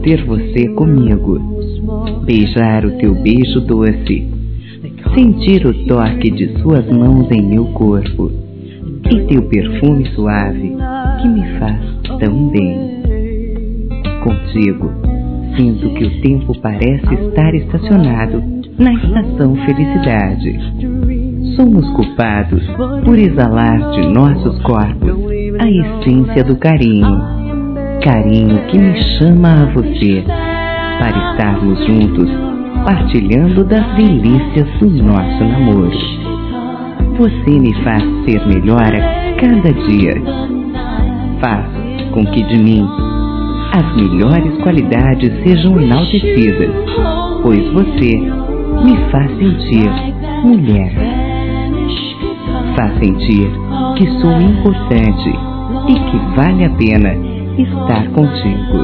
ter você comigo, beijar o teu beijo doce, sentir o toque de suas mãos em meu corpo e teu perfume suave que me faz tão bem. Contigo, sinto que o tempo parece estar estacionado na estação felicidade. Somos culpados por exalar de nossos corpos a essência do carinho, carinho que me chama a você, para estarmos juntos, partilhando das delícias do nosso namoro. Você me faz ser melhor a cada dia. Faz com que de mim as melhores qualidades sejam enaltecidas, pois você me faz sentir mulher. Faz sentir que sou importante e que vale a pena estar contigo.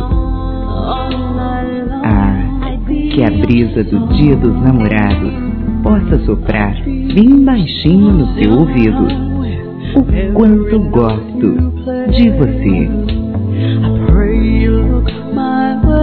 Que a brisa do Dia dos Namorados possa soprar bem baixinho no seu ouvido o quanto gosto de você.